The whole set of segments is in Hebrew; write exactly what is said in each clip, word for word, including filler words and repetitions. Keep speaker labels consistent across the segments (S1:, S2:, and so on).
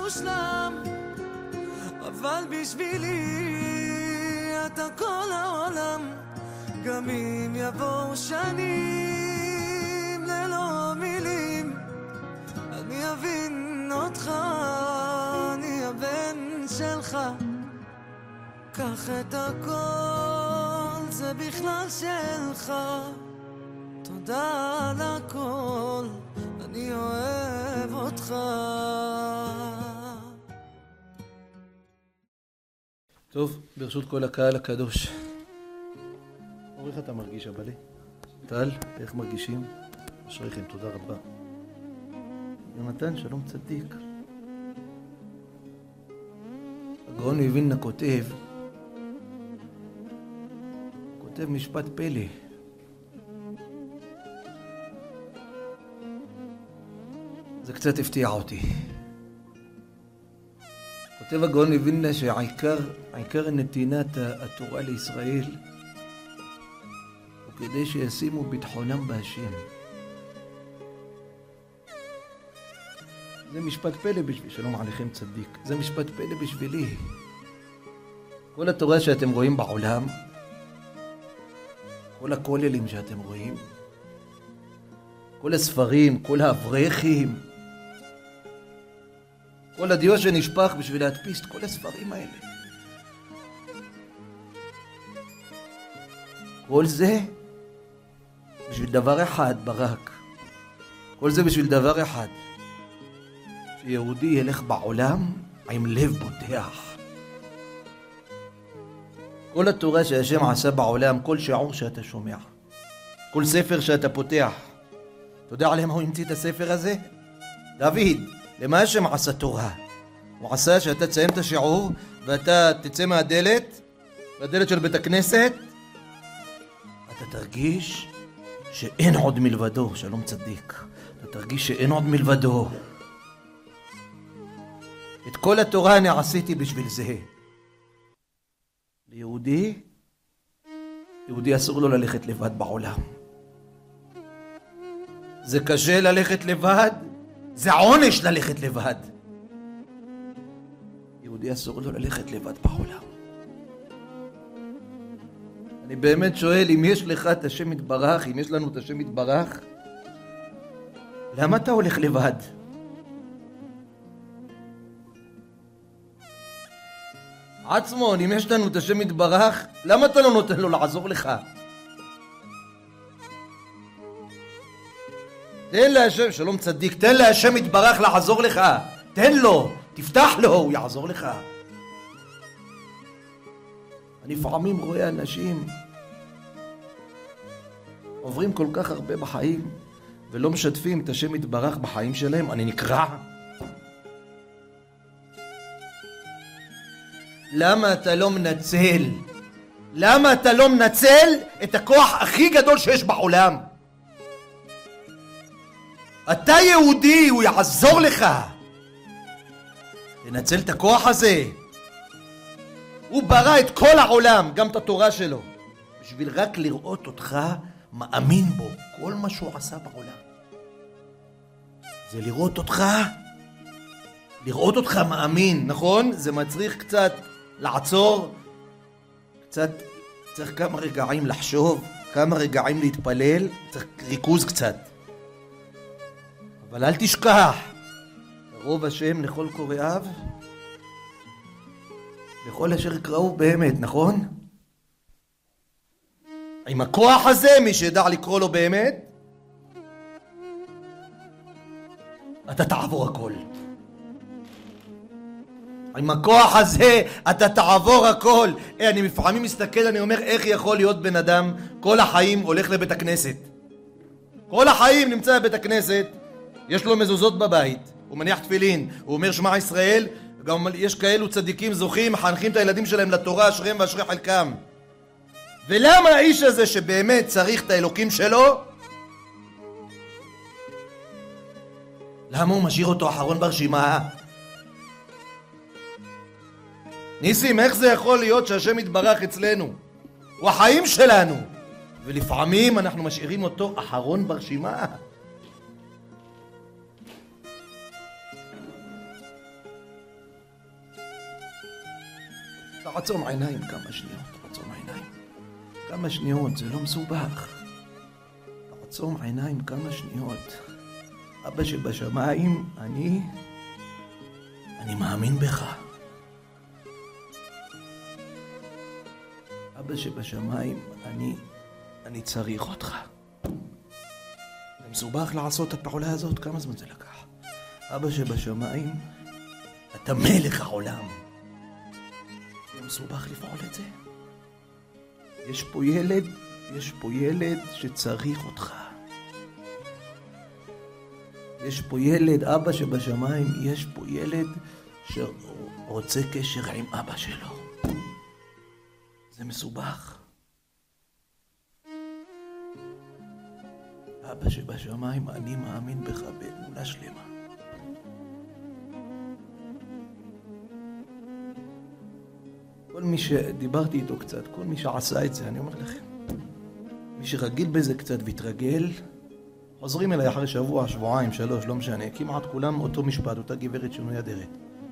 S1: מושלם, אבל בשבילי אתה כל העולם. גם אם יבואו שנים ללא מילים, אני אבין אותך, אני הבן שלך. קח את הכל, זה בכלל שלך. תודה על הכל, אני אוהב אותך.
S2: טוב, ברשות כל הקהל הקדוש. אור, איך אתה מרגיש, אבאלי? טל, איך מרגישים? אשריכם, תודה רבה. יונתן, שלום צדיק. הגאון מווילנה כותב, כותב משפט פלא. זה קצת הפתיע אותי. כותב הגאון מווילנה שהעיקר, עיקר נתינת התורה לישראל הוא כדי שישימו ביטחונם בהשם. זה משפט פלא בשבילי, שלום עליכם צדיק. זה משפט פלא בשבילי. כל התורה שאתם רואים בעולם, כל הכוללים שאתם רואים, כל הספרים, כל האברכים, כל הדיו שנשפך בשביל להדפיס את כל הספרים האלה. כל זה בשביל דבר אחד, ברק. כל זה בשביל דבר אחד. שיהודי ילך בעולם עם לב פותח. כל התורה שהשם עשה בעולם, כל שיעור שאתה שומע, כל ספר שאתה פותח, אתה יודע עליהם הוא המציא את הספר הזה? דוד, למה השם עשה תורה? הוא עשה שאתה תסיים את השיעור ואתה תצא מהדלת, מהדלת של בית הכנסת, אתה תרגיש שאין עוד מלבדו, שלום צדיק. אתה תרגיש שאין עוד מלבדו. את כל התורה אני עשיתי בשביל זה. ליהודי, יהודי אסור לו ללכת לבד בעולם. זה קשה ללכת לבד, זה עונש ללכת לבד. יהודי אסור לו ללכת לבד בעולם. אני באמת שואל, אם יש לך את השם יתברך, אם יש לנו את השם יתברך, למה אתה הולך לבד? עצמון, אם יש לנו את השם יתברך, למה אתה לא נותן לו לעזור לך? תן להשם, שלום צדיק, תן להשם יתברך לעזור לך. תן לו, תפתח לו, הוא יעזור לך. אני לפעמים רואה אנשים עוברים כל כך הרבה בחיים ולא משתפים את השם יתברך בחיים שלהם. אני נקרע. למה אתה לא מנצל? למה אתה לא מנצל את הכוח הכי גדול שיש בעולם? אתה יהודי, הוא יעזור לך. תנצל את הכוח הזה. הוא ברא את כל העולם, גם את התורה שלו, בשביל רק לראות אותך מאמין בו. כל מה שהוא עשה בעולם זה לראות אותך, לראות אותך מאמין, נכון? זה מצריך קצת לעצור, קצת, צריך כמה רגעים לחשוב, כמה רגעים להתפלל, צריך ריכוז קצת. אבל אל תשכח, קרוב השם לכל קוראיו, לכל אשר יקראו באמת, נכון? עם הכוח הזה, מי שידע לקרוא לו באמת, אתה תעבור הכל. עם הכוח הזה אתה תעבור הכל. אני לפעמים מסתכל, אני אומר, איך יכול להיות בן אדם כל החיים הולך לבית הכנסת, כל החיים נמצא בבית הכנסת, יש לו מזוזות בבית, הוא מניח תפילין, הוא אומר שמע ישראל, גם יש כאלו צדיקים זוכים, מחנכים את הילדים שלהם לתורה, אשריהם ואשרי חלקם. ולמה האיש הזה שבאמת צריך את האלוקים שלו, למה הוא משאיר אותו אחרון ברשימה? ניסים, איך זה יכול להיות שהשם יתברך אצלנו? הוא החיים שלנו, ולפעמים אנחנו משאירים אותו אחרון ברשימה. תעצום עיניים כמה שניות, תעצום עיניים. כמה שניות, זה לא מסובך. תעצום עיניים כמה שניות. אבא שבשמיים, אני... אני מאמין בך. אבא שבשמיים, אני... אני צריך אותך. זה מסובך לעשות את הפעולה הזאת? כמה זמן זה לקח? אבא שבשמיים, אתה מלך העולם. זה מסובך לפעול את זה? יש פה ילד, יש פה ילד שצריך אותך. יש פה ילד, אבא שבשמיים, יש פה ילד שרוצה קשר עם אבא שלו. זה מסובך. אבא שבשמיים, אני מאמין בך באמונה שלמה. כל מי שדיברתי איתו קצת, כל מי שעשה את זה, אני אומר לכם, מי שרגיל בזה קצת והתרגל, חוזרים אליי אחרי שבוע, שבועיים, שלוש, לא משנה, כמעט כולם אותו משפט, אותה גברת שינוי אדרת.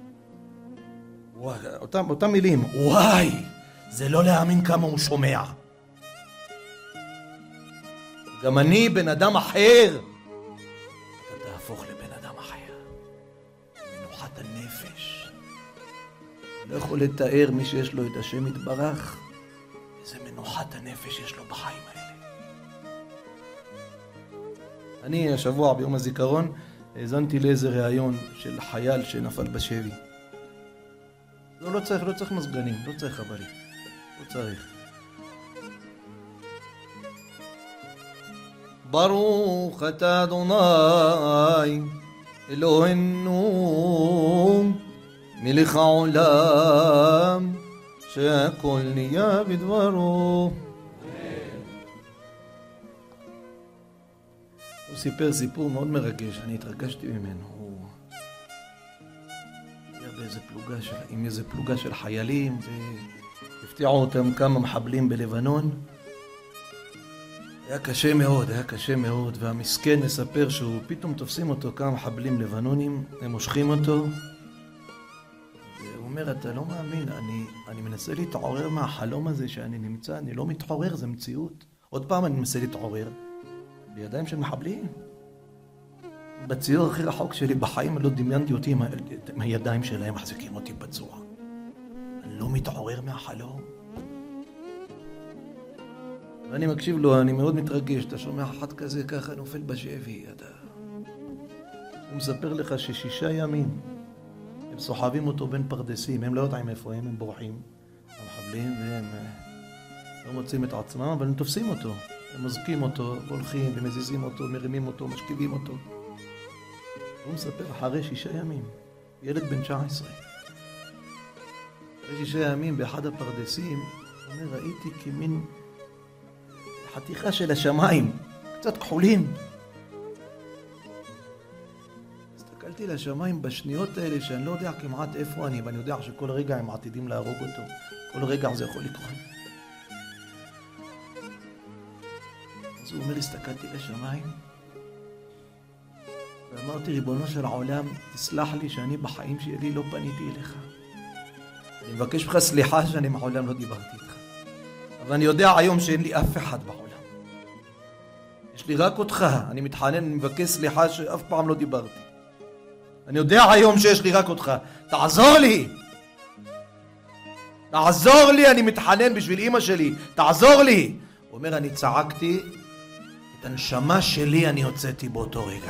S2: אותם, אותם מילים, וואי, זה לא להאמין כמה הוא שומע. גם אני בן אדם אחר. אתה תהפוך לבן אדם אחר. מנוחת הנפש. לא יכול לתאר מי שיש לו את השם יתברך, איזה מנוחת הנפש יש לו בחיים האלה. אני השבוע ביום הזיכרון האזנתי לאיזה ראיון של חייל שנפל בשבי. לא, לא צריך, לא צריך מזגנים, לא צריך חבלים. לא צריך. ברוך אתה אדוני אלוהינו מלך העולם שהכל נהיה בדברו. הוא סיפר סיפור מאוד מרגש, אני התרגשתי ממנו. הוא היה באיזה פלוגה של, עם איזה פלוגה של חיילים והפתיעו אותם כמה מחבלים בלבנון. היה קשה מאוד, היה קשה מאוד, והמסכן מספר שהוא פתאום תופסים אותו כמה מחבלים לבנונים, הם מושכים אותו, והוא אומר, אתה לא מאמין, אני, אני מנסה להתעורר מהחלום הזה שאני נמצא, אני לא מתעורר, זה מציאות. עוד פעם אני מנסה להתעורר, בידיים של מחבלים. בציור הכי רחוק שלי בחיים, לא דמיינתי אותי עם, עם הידיים שלהם, מחזיקים אותי פצוע. אני לא מתעורר מהחלום. ואני מקשיב לו, אני מאוד מתרגש, אתה שומע אחד כזה ככה נופל בשבי, אתה... הוא מספר לך ששישה ימים הם סוחבים אותו בין פרדסים, הם לא יודעים איפה הם, הם בורחים, המחבלים, והם לא מוצאים את עצמם, אבל הם תופסים אותו, הם מזקים אותו, הולכים ומזיזים אותו, מרימים אותו, משכיבים אותו. הוא מספר אחרי שישה ימים, ילד בן תשע עשרה. אחרי שישה ימים באחד הפרדסים, הוא אומר, ראיתי כמין... חתיכה של השמיים, קצת כחולים. הסתכלתי לשמיים בשניות האלה שאני לא יודע כמעט איפה אני, ואני יודע שכל רגע הם עתידים להרוג אותו. כל רגע זה יכול לקרות. אז הוא אומר, הסתכלתי לשמיים, ואמרתי, ריבונו של העולם, תסלח לי שאני בחיים שלי לא פניתי אליך. אני מבקש ממך סליחה שאני מעולם לא דיברתי איתך. אבל אני יודע היום שאין לי אף אחד בעולם. יש לי רק אותך. אני מתחנן, אני מבקש סליחה שאף פעם לא דיברתי. אני יודע היום שיש לי רק אותך. תעזור לי! תעזור לי, אני מתחנן בשביל אמא שלי. תעזור לי! הוא אומר, אני צעקתי, את הנשמה שלי אני הוצאתי באותו רגע.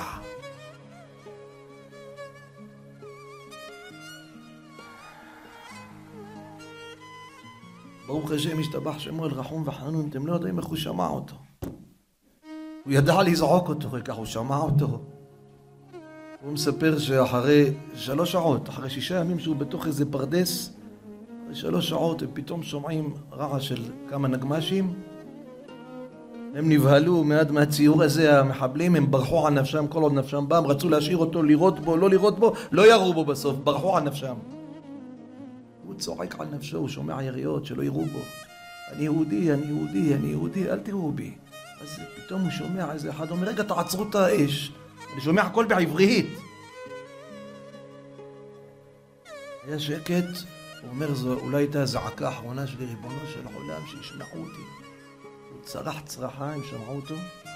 S2: ברוך השם ישתבח שמו אל רחום וחנון, אתם לא יודעים איך הוא שמע אותו. הוא ידע לזעוק אותו, רגע, הוא שמע אותו. הוא מספר שאחרי שלוש שעות, אחרי שישה ימים שהוא בתוך איזה פרדס, אחרי שלוש שעות הם פתאום שומעים רעש של כמה נגמשים. הם נבהלו מעד מהציור הזה, המחבלים, הם ברחו על נפשם, כל עוד נפשם בא, הם רצו להשאיר אותו, לראות בו, לא לראות בו, לא ירו בו בסוף, ברחו על נפשם. הוא צועק על נפשו, הוא שומע יריות שלא יראו בו. אני יהודי, אני יהודי, אני יהודי, אל תראו בי. אז פתאום הוא שומע איזה אחד, אומר, רגע, תעצרו את האש. אני שומע הכל בעברית. היה שקט, הוא אומר, זו אולי הייתה הזעקה האחרונה שלי, ריבונו של עולם, שישמעו אותי. הוא צרח צרחה, הם שמעו אותו.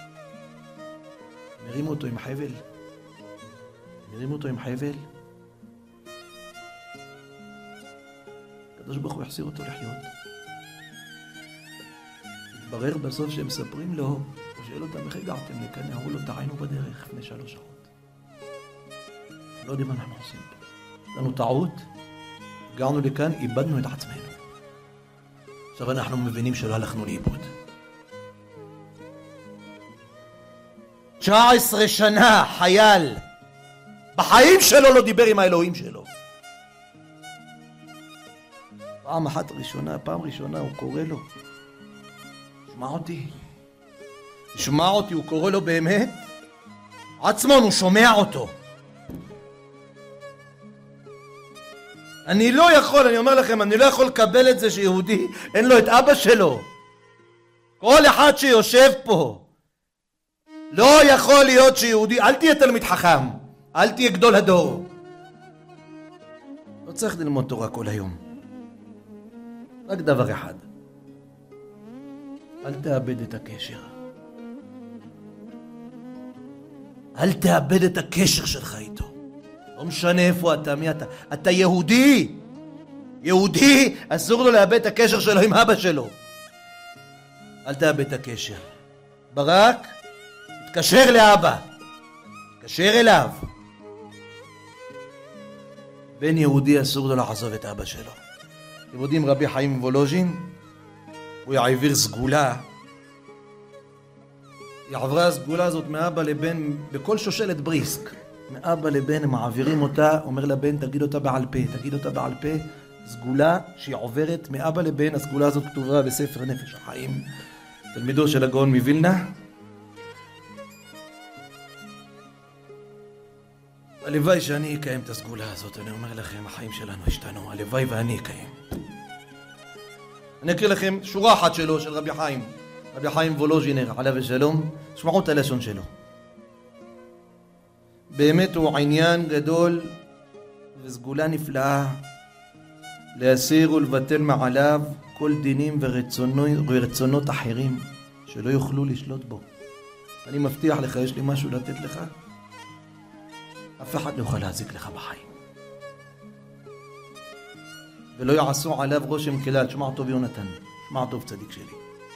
S2: מרימו אותו עם חבל. מרימו אותו עם חבל. הקדוש ברוך הוא יחזיר אותו לחיות. התברר בסוף שהם מספרים לו, הוא שואל אותם, איך הגעתם לכאן? אמרו לו, טעינו בדרך לפני שלוש שעות. לא יודעים מה אנחנו עושים פה. לנו טעות, הגענו לכאן, איבדנו את עצמנו. עכשיו אנחנו מבינים שלא הלכנו לאיבוד. תשע עשרה שנה חייל בחיים שלו לא דיבר עם האלוהים שלו. פעם אחת ראשונה, פעם ראשונה הוא קורא לו, שמע אותי, שמע אותי, הוא קורא לו באמת, עצמון הוא שומע אותו. אני לא יכול, אני אומר לכם, אני לא יכול לקבל את זה שיהודי אין לו את אבא שלו. כל אחד שיושב פה לא יכול להיות שיהודי, אל תהיה תלמיד חכם, אל תהיה גדול הדור. לא צריך ללמוד תורה כל היום. רק דבר אחד, אל תאבד את הקשר. אל תאבד את הקשר שלך איתו. לא משנה איפה אתה, מי אתה. אתה יהודי. יהודי, אסור לו לאבד את הקשר שלו עם אבא שלו. אל תאבד את הקשר. ברק, תתקשר לאבא. תתקשר אליו. בן יהודי אסור לו לעזוב את אבא שלו. אתם יודעים, רבי חיים וולוז'ין, הוא העביר סגולה. היא עברה הסגולה הזאת מאבא לבן, בכל שושלת בריסק. מאבא לבן הם מעבירים אותה, אומר לבן, תגיד אותה בעל פה, תגיד אותה בעל פה. סגולה שהיא עוברת מאבא לבן, הסגולה הזאת כתובה בספר נפש החיים, תלמידו של הגאון מווילנה. הלוואי שאני אקיים את הסגולה הזאת, אני אומר לכם, החיים שלנו השתנו, הלוואי ואני אקיים. אני אקריא לכם שורה אחת שלו, של רבי חיים, רבי חיים וולוז'ינר, עליו השלום, שמעו את הלשון שלו. באמת הוא עניין גדול וסגולה נפלאה להסיר ולבטל מעליו כל דינים ורצונות, ורצונות אחרים שלא יוכלו לשלוט בו. אני מבטיח לך, יש לי משהו לתת לך, אף אחד לא יוכל להזיק לך בחיים. ולא יעשו עליו רושם כלל. שמע טוב יונתן, שמע טוב צדיק שלי.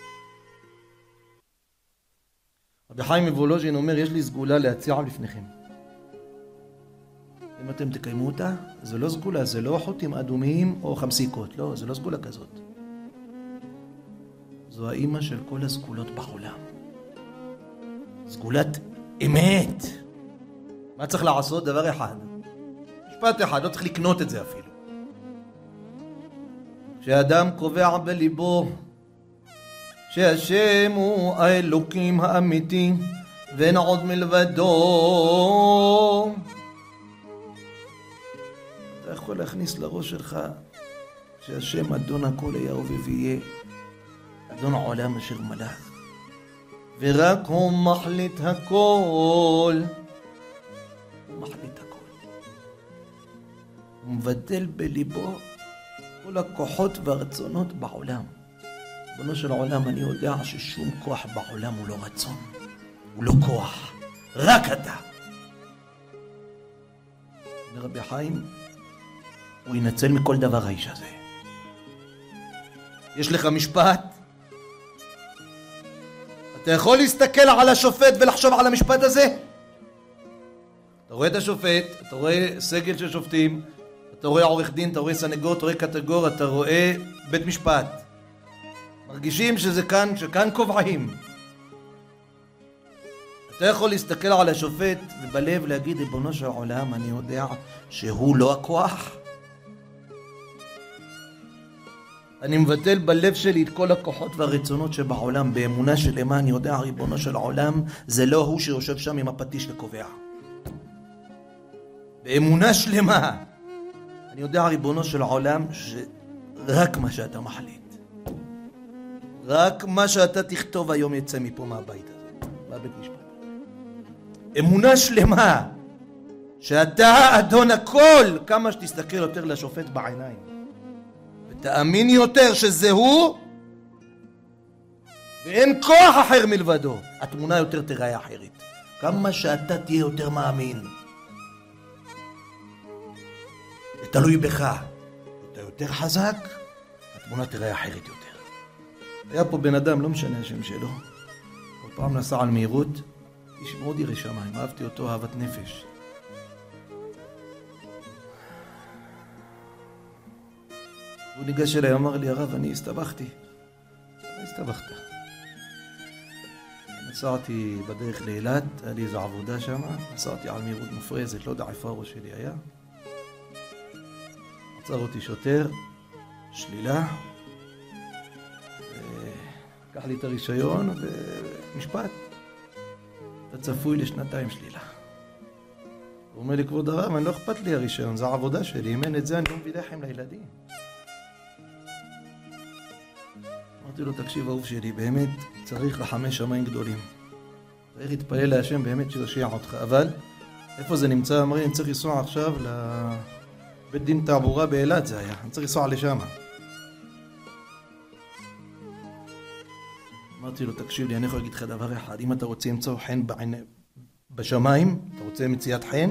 S2: רבי חיים מוולוז'ין אומר, יש לי סגולה להציע לפניכם. אם אתם תקיימו אותה, זה לא סגולה, זה לא חוטים אדומים או חמסיקות, לא, זה לא סגולה כזאת. זו האמא של כל הסגולות בעולם. סגולת אמת. מה צריך לעשות? דבר אחד. משפט אחד, לא צריך לקנות את זה אפילו. כשאדם קובע בליבו שהשם הוא האלוקים האמיתי ואין עוד מלבדו, אתה יכול להכניס לראש שלך שהשם אדון הכל היה ובהיה, אדון העולם אשר מלך, ורק הוא מחליט הכל. הוא מחליט הכל. הוא מבטל בליבו כל הכוחות והרצונות בעולם. בנו של העולם, אני יודע ששום כוח בעולם הוא לא רצון, הוא לא כוח, רק אתה. לרבי חיים, הוא ינצל מכל דבר האיש הזה. יש לך משפט, אתה יכול להסתכל על השופט ולחשוב על המשפט הזה? אתה רואה את השופט, אתה רואה סגל של שופטים, אתה רואה עורך דין, אתה רואה סנגור, אתה רואה קטגור, אתה רואה בית משפט. מרגישים שזה כאן, שכאן קובעים. אתה יכול להסתכל על השופט ובלב להגיד, ריבונו של העולם, אני יודע שהוא לא הכוח. אני מבטל בלב שלי את כל הכוחות והרצונות שבעולם, באמונה שלמה אני יודע, ריבונו של העולם, זה לא הוא שיושב שם עם הפטיש וקובע. באמונה שלמה אני יודע, ריבונו של העולם, שרק מה שאתה מחליט, רק מה שאתה תכתוב היום יצא מפה מהבית הזה, מהבית משפט. אמונה שלמה שאתה אדון הכל, כמה שתסתכל יותר לשופט בעיניים, תאמין יותר שזה הוא, ואין כוח אחר מלבדו. התמונה יותר תראה אחרת. כמה שאתה תהיה יותר מאמין, תלוי בך, אתה יותר חזק, התמונה תראה אחרת יותר. היה פה בן אדם, לא משנה השם שלו, כל פעם נסע על מהירות, איש מאוד ירא שמיים, אהבתי אותו אהבת נפש. הוא ניגש אליי, אמר לי, הרב, אני הסתבכתי. מה הסתבכת? נסעתי בדרך לאילת, היה לי איזו עבודה שם, נסעתי על מהירות מופרזת, לא יודע איפה הראש שלי היה. עצר אותי שוטר, שלילה, לקח לי את הרישיון ומשפט. אתה צפוי לשנתיים שלילה. הוא אומר לי, כבוד הרב, אני לא אכפת לי הרישיון, זה העבודה שלי, אם אין את זה אני לא מביא לחם לילדים. אמרתי לו, תקשיב אהוב שלי, באמת צריך לחמש שמיים גדולים. צריך להתפלל להשם באמת שיושיע אותך, אבל איפה זה נמצא? אמר לי, אני צריך לנסוע עכשיו לבית דין תעבורה באילת זה היה, אני צריך לנסוע לשם. אמרתי לו, תקשיב לי, אני יכול להגיד לך דבר אחד, אם אתה רוצה למצוא חן בעיני, בשמיים, אתה רוצה מציאת חן,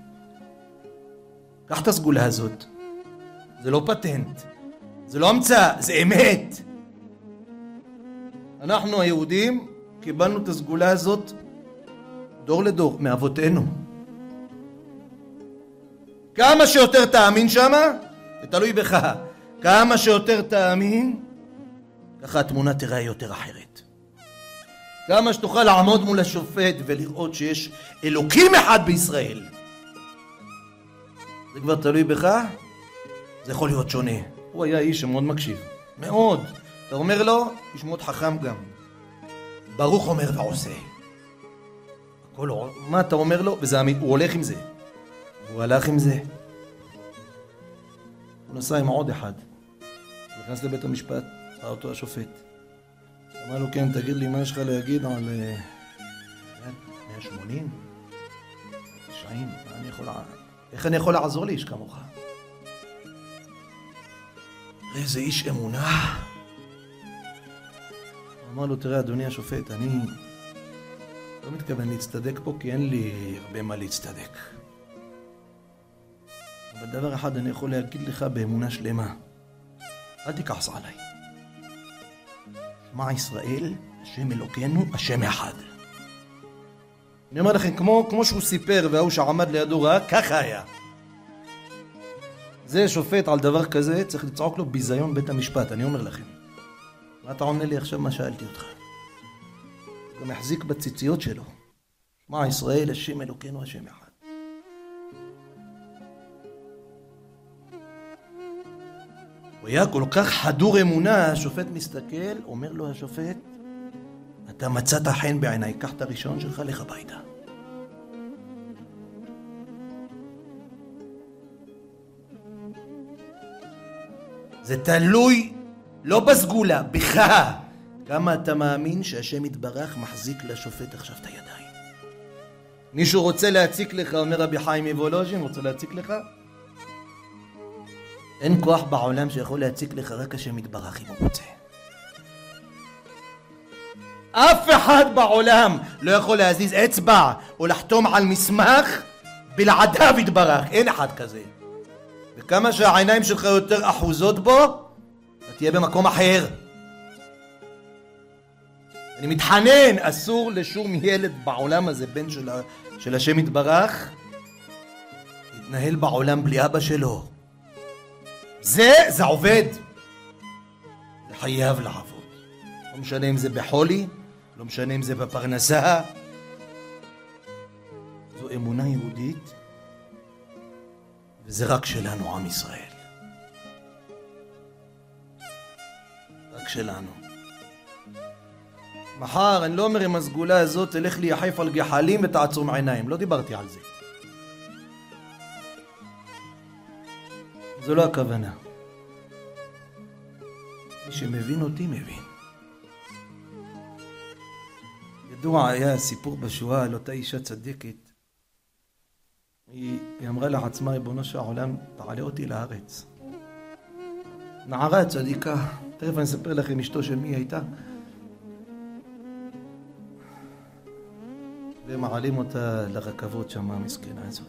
S2: קח את הסגולה הזאת. זה לא פטנט, זה לא המצאה, זה אמת. אנחנו היהודים קיבלנו את הסגולה הזאת דור לדור מאבותינו. כמה שיותר תאמין שמה, זה תלוי בך. כמה שיותר תאמין, ככה התמונה תראה יותר אחרת. כמה שתוכל לעמוד מול השופט ולראות שיש אלוקים אחד בישראל, זה כבר תלוי בך, זה יכול להיות שונה. הוא היה איש שמאוד מקשיב, מאוד. אתה אומר לו, איש מאוד חכם גם. ברוך אומר ועושה. הכל, מה אתה אומר לו? וזה אמיתי, הוא הולך עם זה. הוא הלך עם זה. הוא נסע עם עוד אחד. נכנס לבית המשפט, ראה אותו השופט. אמר לו, כן, תגיד לי, מה יש לך להגיד על מאה ושמונים? תשעים, מה אני יכול... איך אני יכול לעזור לאיש כמוך? איזה איש אמונה. אמר לו, תראה אדוני השופט, אני לא מתכוון להצטדק פה כי אין לי הרבה מה להצטדק. אבל דבר אחד אני יכול להגיד לך באמונה שלמה, אל תכעס עליי. שמע ישראל, השם אלוקינו, השם אחד. אני אומר לכם, כמו, כמו שהוא סיפר והוא שעמד לידו ראה, ככה היה. זה שופט על דבר כזה, צריך לצעוק לו ביזיון בית המשפט, אני אומר לכם. מה אתה עונה לי עכשיו מה שאלתי אותך? גם החזיק בציציות שלו. שמע ישראל, השם אלוקינו, השם אחד. הוא היה כל כך חדור אמונה, השופט מסתכל, אומר לו השופט, אתה מצאת חן בעיניי, קח את הראשון שלך, לך הביתה. זה תלוי לא בסגולה, בך. כמה אתה מאמין שהשם יתברך מחזיק לשופט עכשיו את הידיים. מישהו רוצה להציק לך, אומר רבי חיים מוולוז'ין, רוצה להציק לך? אין כוח בעולם שיכול להציק לך, רק השם יתברך אם הוא רוצה. אף אחד בעולם לא יכול להזיז אצבע או לחתום על מסמך בלעדיו יתברך, אין אחד כזה. וכמה שהעיניים שלך יותר אחוזות בו, אתה תהיה במקום אחר. אני מתחנן, אסור לשום ילד בעולם הזה, בן של, של השם יתברך, להתנהל בעולם בלי אבא שלו. זה, זה עובד. זה חייב לעבוד. לא משנה אם זה בחולי, לא משנה אם זה בפרנסה. זו אמונה יהודית, וזה רק שלנו, עם ישראל. רק שלנו. מחר, אני לא אומר עם הסגולה הזאת, תלך ליחף על גחלים ותעצום עיניים. לא דיברתי על זה. זו לא הכוונה. מי שמבין אותי מבין. ידוע היה סיפור בשואה על אותה אישה צדיקת. היא, היא אמרה לעצמה, ריבונו של העולם, תעלה אותי לארץ. נערה צדיקה, תכף אני אספר לכם אשתו של מי הייתה. ומעלים אותה לרכבות שם, המסכנה הזאת.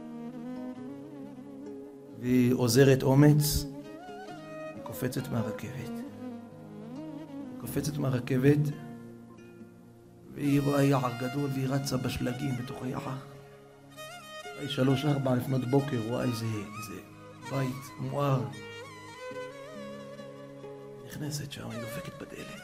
S2: והיא עוזרת אומץ, היא קופצת מהרכבת. היא קופצת מהרכבת, והיא רואה יער גדול, והיא רצה בשלגים בתוך היער. היא שלוש ארבע לפנות בוקר, רואה איזה, איזה בית מואר. נכנסת שם, היא דופקת בדלת.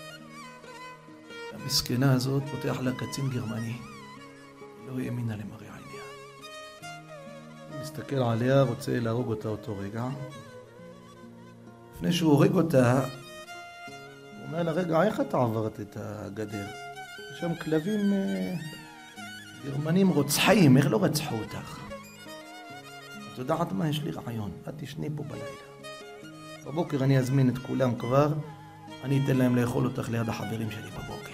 S2: המסכנה הזאת פותח לה קצין גרמני. לא האמינה למראה עיניה. הוא מסתכל עליה, רוצה להרוג אותה אותו רגע. לפני שהוא הורג אותה, הוא אומר לה, רגע, איך אתה עברת את הגדר? יש שם כלבים אה, גרמנים רוצחים, איך לא רצחו אותך? את יודעת מה? יש לי רעיון, את תשני פה בלילה. בבוקר אני אזמין את כולם כבר, אני אתן להם לאכול אותך ליד החברים שלי בבוקר.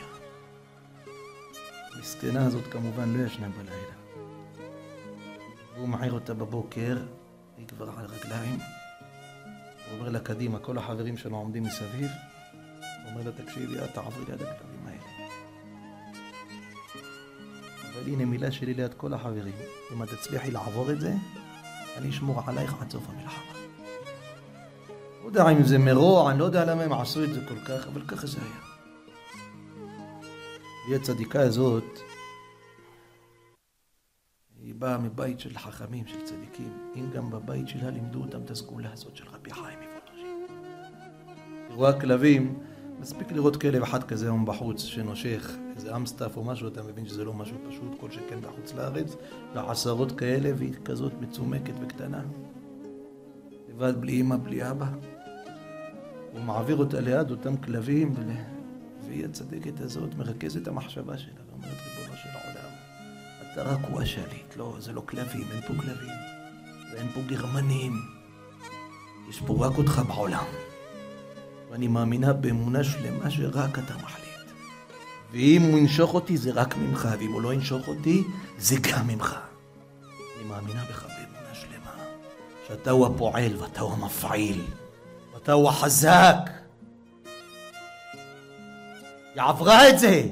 S2: המסכנה הזאת כמובן לא ישנה בלילה. והוא מעיר אותה בבוקר, היא כבר על רגליים. הוא אומר לה קדימה, כל החברים שלנו עומדים מסביב. הוא אומר לה, תקשיבי, את תעברי ליד הכלבים האלה. אבל הנה מילה שלי ליד כל החברים. אם את תצליחי לעבור את זה, אני אשמור עלייך עד סוף המלחמה. לא יודע אם זה מרוע, אני לא יודע למה הם עשו את זה כל כך, אבל ככה זה היה. והיא הצדיקה הזאת, היא באה מבית של חכמים, של צדיקים. אם גם בבית שלה לימדו אותם את הסגולה הזאת של רבי חיים מוולוז'ין. היא רואה כלבים, מספיק לראות כלב אחד כזה היום בחוץ שנושך איזה אמסטף או משהו, אתה מבין שזה לא משהו פשוט, כל שכן בחוץ לארץ, ועשרות כאלה, והיא כזאת מצומקת וקטנה. לבד בלי אמא, בלי אבא. הוא מעביר אותה ליד אותם כלבים, ול... והיא הצדקת הזאת מרכזת המחשבה שלה, ואומרת ריבונו של העולם, אתה רק הוא השליט, לא, זה לא כלבים, אין פה כלבים, ואין פה גרמנים, יש פה רק אותך בעולם. ואני מאמינה באמונה שלמה שרק אתה מחליט. ואם הוא ינשוך אותי זה רק ממך, ואם הוא לא ינשוך אותי זה גם ממך. אני מאמינה בך באמונה שלמה, שאתה הוא הפועל ואתה הוא המפעיל, ואתה הוא החזק. היא עברה את זה. היא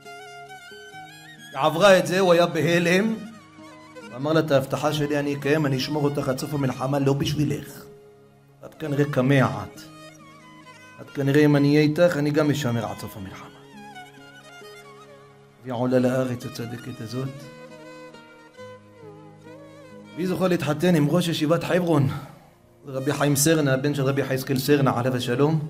S2: עברה את זה, הוא היה בהלם, ואמר לה, את ההבטחה שלי אני אקיים, אני אשמור אותך עד סוף המלחמה, לא בשבילך. את כנראה קמעת. את כנראה אם אני אהיה איתך, אני גם אשמר עד סוף המלחמה. והיא עולה לארץ הצדקת הזאת. והיא זוכה להתחתן עם ראש ישיבת חברון, רבי חיים סרנה, הבן של רבי חזקאל סרנה, עליו השלום.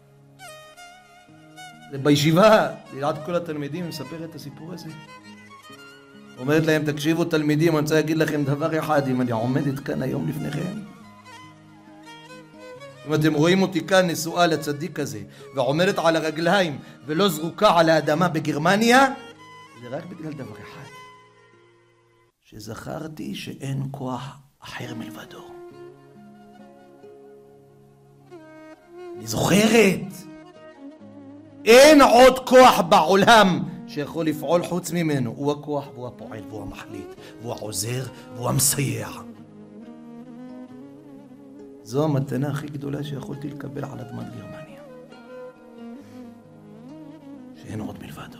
S2: בישיבה, ליד כל התלמידים, מספר את הסיפור הזה. אומרת להם, תקשיבו תלמידים, אני רוצה להגיד לכם דבר אחד, אם אני עומדת כאן היום לפניכם, אם אתם רואים אותי כאן נשואה לצדיק הזה, ועומדת על הרגליים, ולא זרוקה על האדמה בגרמניה, זה רק בגלל דבר אחד, שזכרתי שאין כוח אחר מלבדו. אני זוכרת, אין עוד כוח בעולם שיכול לפעול חוץ ממנו. הוא הכוח והוא הפועל והוא המחליט והוא העוזר והוא המסייע. זו המתנה הכי גדולה שיכולתי לקבל על אדמת גרמניה, שאין עוד מלבדו.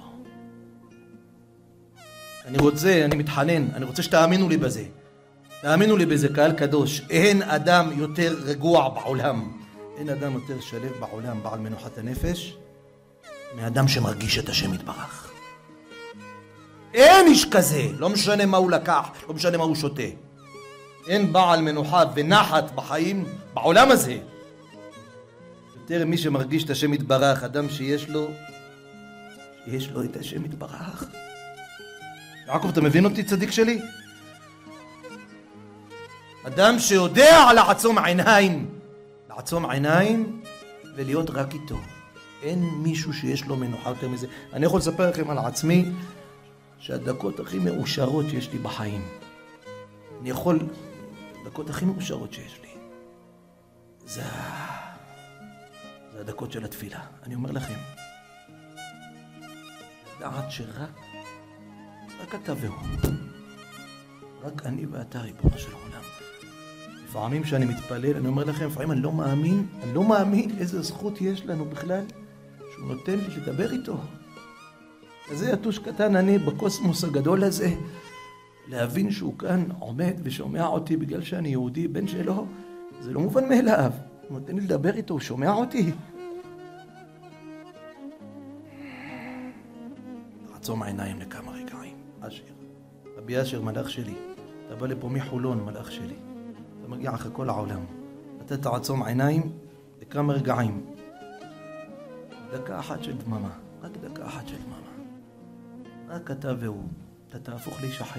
S2: אני רוצה, אני מתחנן, אני רוצה שתאמינו לי בזה. תאמינו לי בזה, קהל קדוש. אין אדם יותר רגוע בעולם, אין אדם יותר שלב בעולם, בעל מנוחת הנפש, מאדם שמרגיש את השם יתברך. אין איש כזה, לא משנה מה הוא לקח, לא משנה מה הוא שותה. אין בעל מנוחה ונחת בחיים בעולם הזה יותר מי שמרגיש את השם יתברך, אדם שיש לו שיש לו את השם יתברך. יעקב, אתה מבין אותי צדיק שלי? אדם שיודע לעצום עיניים, לעצום עיניים ולהיות רק איתו. אין מישהו שיש לו מנוחה יותר מזה. אני יכול לספר לכם על עצמי שהדקות הכי מאושרות שיש לי בחיים, אני יכול, הדקות הכי מאושרות שיש לי, זה, זה הדקות של התפילה. אני אומר לכם, לדעת שרק, רק אתה והוא, רק אני ואתה ריבונו של עולם, לפעמים כשאני מתפלל, אני אומר לכם, לפעמים אני לא מאמין, אני לא מאמין איזה זכות יש לנו בכלל, שהוא נותן לי לדבר איתו. כזה יתוש קטן אני בקוסמוס הגדול הזה, להבין שהוא כאן עומד ושומע אותי בגלל שאני יהודי, בן שלו, זה לא מובן מאליו. הוא נותן לי לדבר איתו, הוא שומע אותי. לעצום העיניים לכמה רגעים. אשר, רבי אשר מלאך שלי, אתה בא לפה מחולון מלאך שלי, אתה מגיע אחרי כל העולם, אתה תעצום עיניים לכמה רגעים, דקה אחת של דממה, רק דקה אחת של דממה, רק אתה והוא, אתה תהפוך להישחרר.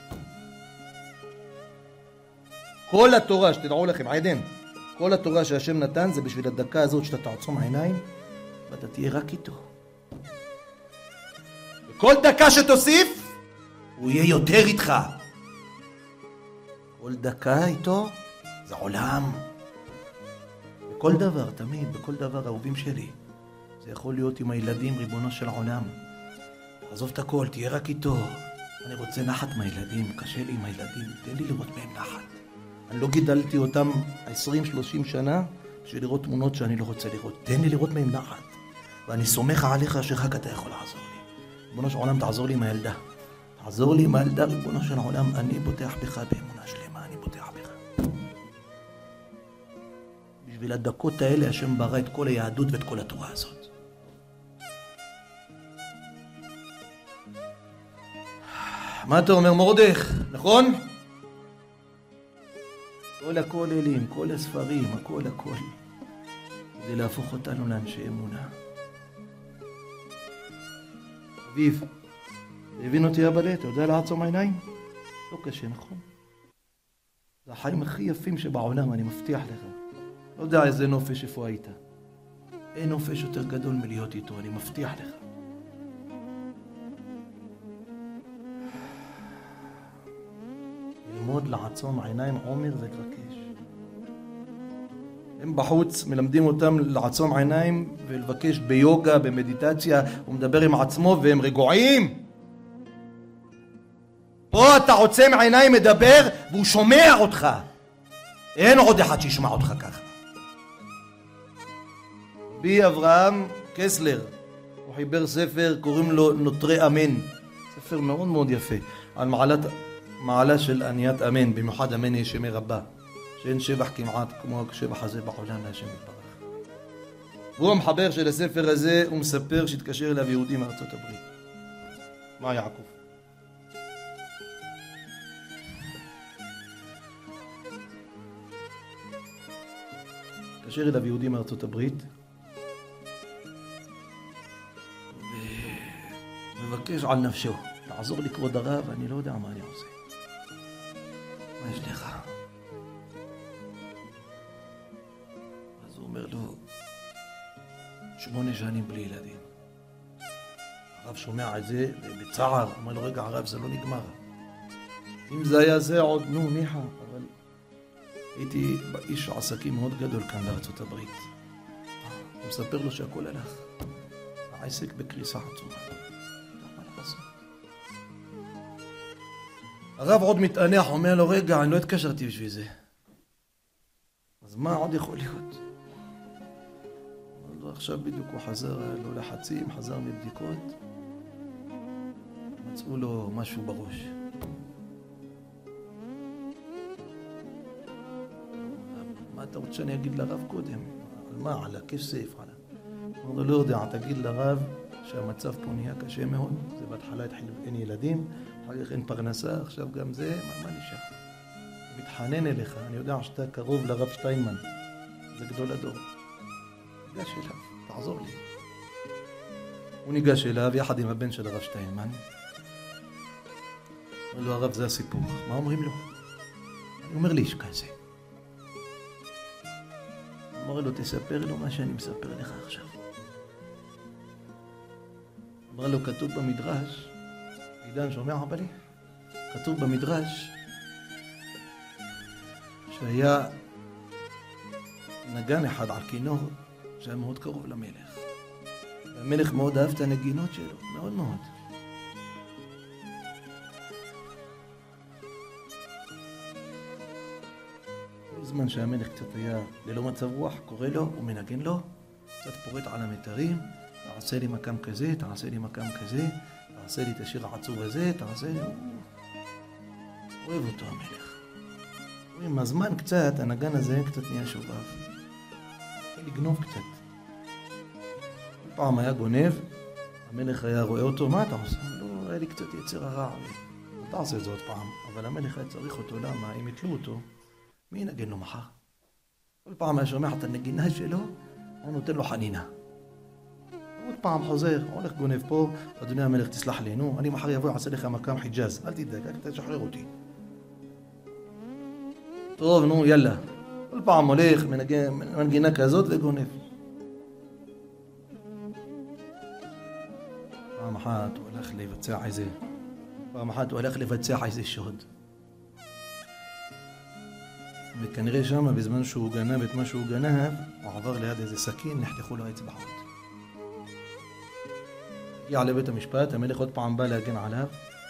S2: כל התורה, שתדעו לכם, עדן, כל התורה שהשם נתן זה בשביל הדקה הזאת שאתה תעצום עיניים ואתה תהיה רק איתו. וכל דקה שתוסיף הוא יהיה יותר איתך. כל דקה איתו זה עולם. בכל דבר, תמיד, בכל דבר, אהובים שלי, זה יכול להיות עם הילדים, ריבונו של העולם. עזוב את הכל, תהיה רק איתו. אני רוצה נחת מהילדים, קשה לי עם הילדים, תן לי לראות מהם נחת. אני לא גידלתי אותם עשרים שלושים שנה בשביל לראות תמונות שאני לא רוצה לראות. תן לי לראות מהם נחת. ואני סומך עליך שרק אתה יכול לעזור לי. ריבונו של העולם, תעזור לי עם הילדה. תעזור לי עם הילדה, ריבונו של העולם, אני בוטח בך באמונה שלמה, אני בוטח בך. בשביל הדקות האלה השם ברא את כל היהדות ואת כל התורה הזאת. מה אתה אומר מורדך? נכון? כל הכוללים, כל הספרים, הכל הכל, כדי להפוך אותנו לאנשי אמונה. אביב, הבין אותי אבא, אתה יודע לעצום עיניים? לא קשה, נכון? זה החיים הכי יפים שבעולם, אני מבטיח לך. לא יודע איזה נופש איפה היית. אין נופש יותר גדול מלהיות איתו, אני מבטיח לך. ללמוד לעצום עיניים עומר ולבקש. הם בחוץ מלמדים אותם לעצום עיניים ולבקש ביוגה, במדיטציה, הוא מדבר עם עצמו והם רגועים. פה אתה עוצם עיניים מדבר והוא שומע אותך. אין עוד אחד שישמע אותך ככה. בי אברהם קסלר, הוא חיבר ספר, קוראים לו נוטרי אמן. ספר מאוד מאוד יפה, על מעלת, מעלה של עניית אמן, במיוחד אמן יש שמי רבה. שאין שבח כמעט כמו השבח הזה בעולם להשם יתברך. והוא המחבר של הספר הזה, הוא מספר שהתקשר אליו יהודי מארצות הברית. מה יעקב? התקשר אליו יהודי מארצות הברית ומבקש על נפשו, תעזור לי כבוד הרב, אני לא יודע מה אני עושה. מה יש לך? אז הוא אומר לו, שמונה שנים בלי ילדים. הרב שומע את זה בצער, אומר לו, רגע הרב, זה לא נגמר. אם זה היה זה עוד, נו, ניחה, אבל הייתי איש עסקים מאוד גדול כאן בארצות הברית. הוא מספר לו שהכל הלך. העסק בקריסה עצומה. מה לעשות? הרב עוד מתענח, אומר לו, רגע, אני לא התקשרתי בשביל זה. אז מה עוד יכול להיות? עכשיו בדיוק הוא חזר לו לחצים, חזר מבדיקות, מצאו לו משהו בראש. מה אתה רוצה שאני אגיד לרב קודם? על מה? על הכסף? על... הוא אומר, לא יודע, תגיד לרב שהמצב פה נהיה קשה מאוד, זה בהתחלה התחיל אין ילדים, אחר כך אין פרנסה, עכשיו גם זה, מה, מה נשאר? מתחנן אליך, אני יודע שאתה קרוב לרב שטיינמן, זה גדול הדור. ניגש אליו, תעזור לי. הוא ניגש אליו יחד עם הבן של הרב שטיינמן. אומר לו, הרב, זה הסיפור. מה אומרים לו? אני אומר לי, שכזה. אומר לו, תספר לו מה שאני מספר לך עכשיו. אומר לו, כתוב במדרש, עידן שומע אבא לי? כתוב במדרש שהיה נגן אחד על כינור שהיה מאוד קרוב למלך. והמלך מאוד אהב את הנגינות שלו, מאוד מאוד. בזמן שהמלך קצת היה ללא מצב רוח, קורא לו ומנגן לו, קצת פורט על המתרים, תעשה לי מקם כזה, תעשה לי מקם כזה, תעשה לי את השיר העצוב הזה, תעשה לי... אוהב אותו המלך. עם הזמן קצת, הנגן הזה קצת נהיה שובב. התחיל לגנוב קצת. פעם היה גונב, המלך היה רואה אותו, מה אתה עושה? לא, היה לי קצת יצר הרע. אתה עושה את זה עוד פעם, אבל המלך היה צריך אותו, למה? אם יתלו אותו, מי ינגן לו מחר? כל פעם היה שומע את הנגינה שלו, הוא נותן לו חנינה. עוד פעם חוזר, הולך גונב פה, אדוני המלך תסלח לי, נו, אני מחר יבוא, יעשה לך מקם חיג'אז, אל תדאג, אל תשחרר אותי. טוב, נו, יאללה. כל פעם הולך, מנגן, מנגינה כזאת וגונב. פעם אחת הוא הולך לבצע איזה, פעם אחת הוא הולך לבצע איזה שוד. וכנראה שמה בזמן שהוא גנב את מה שהוא גנב, הוא עבר ליד איזה סכין, נחתכו לו האצבעות. הגיע לבית המשפט, המלך עוד פעם בא להגן עליו.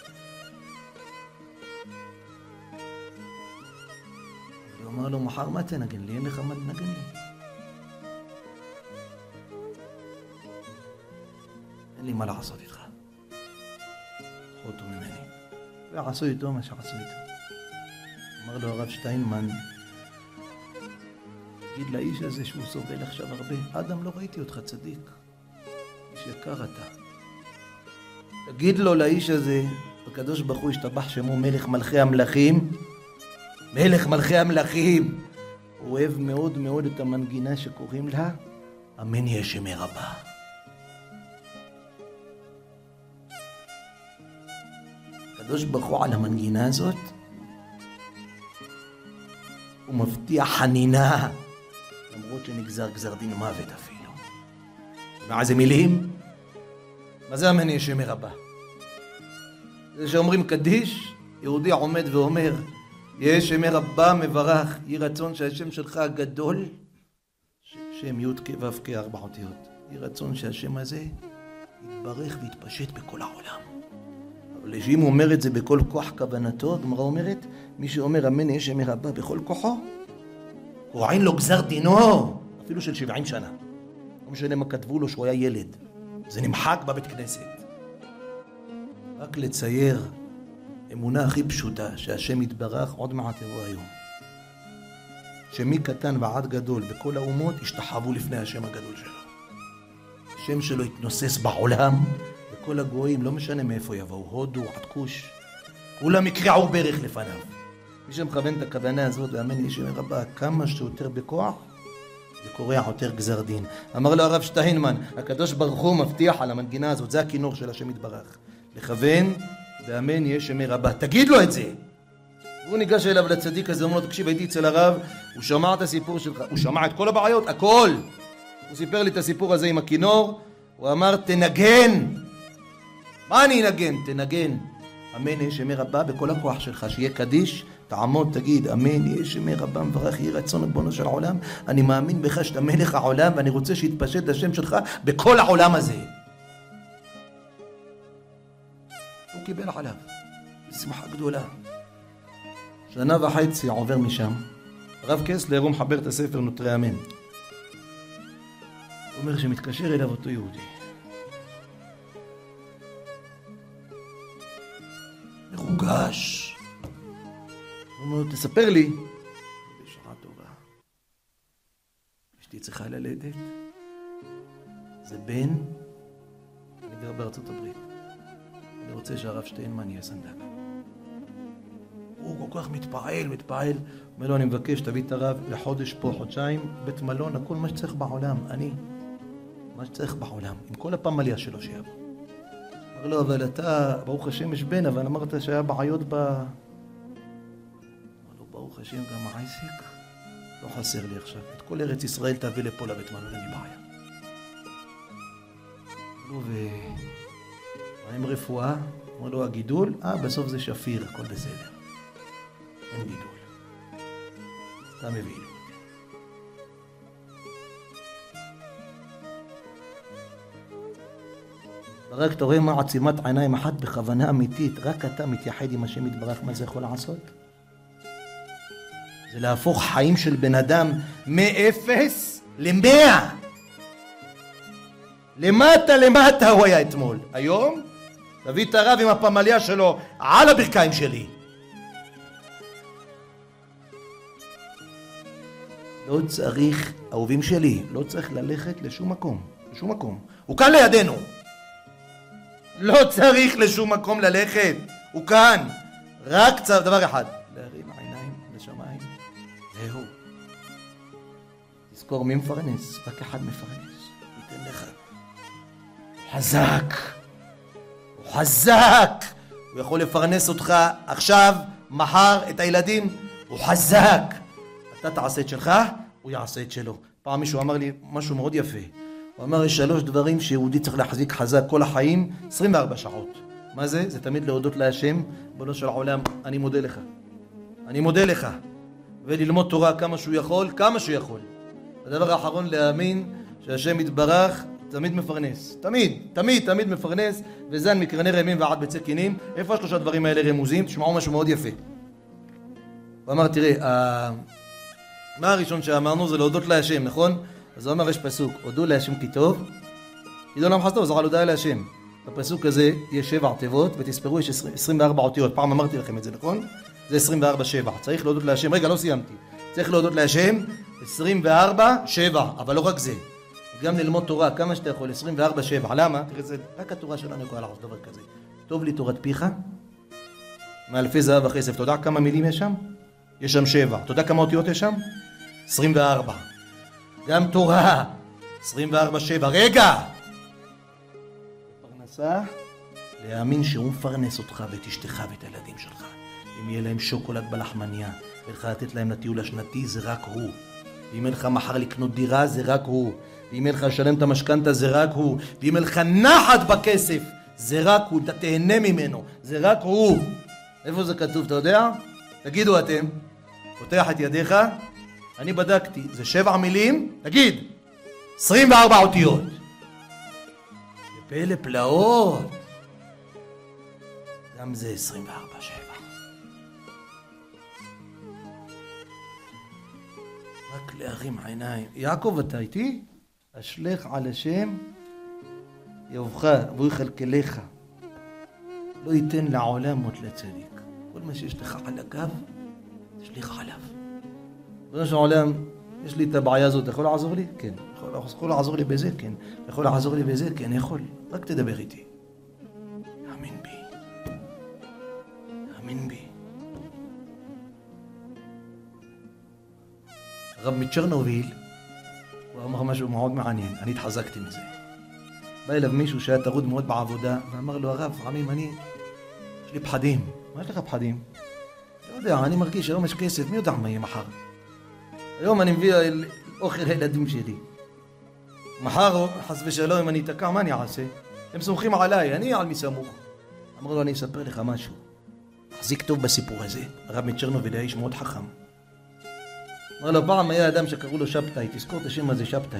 S2: הוא אמר לו, מחר מה תנגן לי? אין לך מה לנגן לי. אין לי מה לעשות איתך. קחו אותו ממני. ועשו איתו מה שעשו איתו. אמר לו הרב שטיינמן, תגיד לאיש הזה שהוא סובל עכשיו הרבה, אדם לא ראיתי אותך צדיק, איש יקר אתה. תגיד לו לאיש הזה, הקדוש ברוך הוא השתבח שמו מלך מלכי המלכים, מלך מלכי המלכים, הוא אוהב מאוד מאוד את המנגינה שקוראים לה אמן יהיה שמי רבה. הקדוש ברוך הוא על המנגינה הזאת הוא מבטיח חנינה, למרות שנגזר גזר דין מוות אפילו. מה זה מילים? מה זה אמן יהיה שמי רבה? זה שאומרים קדיש, יהודי עומד ואומר, יהיה שמי רבה מברך, יהי רצון שהשם שלך הגדול, שם י' כ' ו' כ' ארבע אותיות, יהי רצון שהשם הזה יתברך ויתפשט בכל העולם. אבל אם הוא אומר את זה בכל כוח כוונתו, הגמרא אומרת, מי שאומר אמן יהיה שמי רבה בכל כוחו, הוא עין לו גזר דינו, אפילו של שבעים שנה. לא משנה מה כתבו לו שהוא היה ילד. זה נמחק בבית כנסת. רק לצייר אמונה הכי פשוטה, שהשם יתברך עוד מעט יבוא היום. שמי קטן ועד גדול בכל האומות השתחוו לפני השם הגדול שלו. השם שלו יתנוסס בעולם, וכל הגויים, לא משנה מאיפה יבואו, הודו, עד כוש, כולם יקרעו ברך לפניו. מי שמכוון את הכוונה הזאת, ואמן יהיה שמי רבה, כמה שיותר בכוח, זה קורע יותר גזר דין. אמר לו הרב שטיינמן, הקדוש ברוך הוא מבטיח על המנגינה הזאת, זה הכינור של השם יתברך. לכוון, ואמן יהיה שמי רבה. תגיד לו את זה. הוא ניגש אליו לצדיק הזה, אומר לו, תקשיב, הייתי אצל הרב, הוא שמע את הסיפור שלך, הוא שמע את כל הבעיות, הכל. הוא סיפר לי את הסיפור הזה עם הכינור, הוא אמר, תנגן. מה אני אנגן? תנגן. אמן יהיה שמי רבה בכל הכוח שלך, שיהיה קדיש, תעמוד, תגיד, אמן יהיה שמי רבה מברך, יהי רצון ריבונו של העולם, אני מאמין בך שאתה מלך העולם, ואני רוצה שיתפשט השם שלך בכל העולם הזה. הוא קיבל עליו, בשמחה גדולה. שנה וחצי עובר משם, הרב קסלר הוא מחבר את הספר נוטרי אמן. הוא אומר שמתקשר אליו אותו יהודי. מרוגש. הוא אומר, תספר לי. בשעה טובה. אשתי צריכה ללדת. זה בן. אני גר בארצות הברית. אני רוצה שהרב שטיינמן יהיה סנדק. הוא כל כך מתפעל, מתפעל. אומר לו, אני מבקש, תביא את הרב לחודש פה, חודשיים, בית מלון, הכל מה שצריך בעולם. אני. מה שצריך בעולם. עם כל הפמליה שלו שיבוא. אמר לו, אבל אתה, ברוך השם יש בן, אבל אמרת שהיה בעיות ב... אמר לו, ברוך השם גם העסק, לא חסר לי עכשיו. את כל ארץ ישראל תביא לפה לבית מלון, אין לי בעיה. אמר לו, ומה עם רפואה? אמר לו, הגידול? אה, בסוף זה שפיר, הכל בסדר. אין גידול. אתה מבין. רק אתה רואה מה עצימת עיניים אחת בכוונה אמיתית, רק אתה מתייחד עם השם יתברך, מה זה יכול לעשות? זה להפוך חיים של בן אדם מאפס למאה. למטה למטה הוא היה אתמול. היום תביא את הרב עם הפמליה שלו על הברכיים שלי. לא צריך, אהובים שלי, לא צריך ללכת לשום מקום, לשום מקום. הוא כאן לידינו. לא צריך לשום מקום ללכת, הוא כאן. רק צריך דבר אחד, להרים העיניים לשמיים. זהו. תזכור מי מפרנס, רק אחד מפרנס. ייתן לך. חזק. הוא חזק. הוא יכול לפרנס אותך עכשיו, מחר, את הילדים. הוא חזק. אתה תעשה את שלך, הוא יעשה את שלו. פעם מישהו אמר לי משהו מאוד יפה. הוא אמר, יש שלוש דברים שיהודי צריך להחזיק חזק כל החיים, עשרים וארבע שעות. מה זה? זה תמיד להודות להשם, בנו של העולם, אני מודה לך. אני מודה לך. וללמוד תורה כמה שהוא יכול, כמה שהוא יכול. הדבר האחרון, להאמין שהשם יתברך תמיד מפרנס. תמיד, תמיד, תמיד מפרנס, וזן מקרני רמים ועד בצי קינים. איפה השלושה דברים האלה רמוזים? תשמעו משהו מאוד יפה. הוא אמר, תראה, מה הראשון שאמרנו זה להודות להשם, נכון? אז הוא אמר, יש פסוק, הודו להשם כי טוב, כי לא חסדו, זו על הודעה להשם. בפסוק הזה יש שבע תיבות, ותספרו, יש עשרים וארבע אותיות. פעם אמרתי לכם את זה, נכון? זה עשרים וארבע שבע. צריך להודות להשם, רגע, לא סיימתי. צריך להודות להשם, עשרים וארבע שבע, אבל לא רק זה. גם ללמוד תורה, כמה שאתה יכול, עשרים וארבע שבע. למה? תראה, זה רק התורה שלנו יכולה לעשות דבר כזה. טוב לי תורת פיך, מאלפי זהב וכסף. אתה יודע כמה מילים יש שם? יש שם שבע. אתה יודע כמה אותיות יש שם? עשרים וארבע. גם תורה, עשרים וארבע שבע. רגע! פרנסה, להאמין שהוא מפרנס אותך ואת אשתך ואת הילדים שלך. אם יהיה להם שוקולד בלחמניה, ולך לתת להם לטיול השנתי, זה רק הוא. ואם יהיה לך מחר לקנות דירה, זה רק הוא. ואם יהיה לך לשלם את המשכנתה, זה רק הוא. ואם יהיה לך נחת בכסף, זה רק הוא. אתה תהנה ממנו, זה רק הוא. איפה זה כתוב, אתה יודע? תגידו אתם. פותח את ידיך. אני בדקתי, זה שבע מילים, תגיד, עשרים וארבע אותיות. פלא פלאות. גם זה עשרים וארבע שבע. רק להרים עיניים. יעקב, אתה איתי? אשלך על השם יאהבך והוא יכלכלך. לא ייתן לעולם מות לצדיק. כל מה שיש לך על הגב, תשליך עליו. בנו של העולם, יש לי את הבעיה הזאת, יכול לעזור לי? כן. יכול לעזור לי בזה? כן. יכול לעזור לי בזה? כן, יכול. רק תדבר איתי. האמין בי. האמין בי. הרב מצ'רנוביל, הוא אמר משהו מאוד מעניין, אני התחזקתי מזה. בא אליו מישהו שהיה טרוד מאוד בעבודה, ואמר לו, הרב, עמים, אני, יש לי פחדים. מה יש לך פחדים? לא יודע, אני מרגיש היום יש כסף, מי יודע מה יהיה מחר? היום אני מביא אוכל לילדים שלי. מחר, חס ושלום, אם אני אתקע, מה אני אעשה? הם סומכים עליי, אני על מי סמוך. אמר לו, אני אספר לך משהו. תחזיק טוב בסיפור הזה. הרב מצ'רנוביל היה איש מאוד חכם. אמר לו, פעם היה אדם שקראו לו שבתאי, תזכור את השם הזה שבתאי.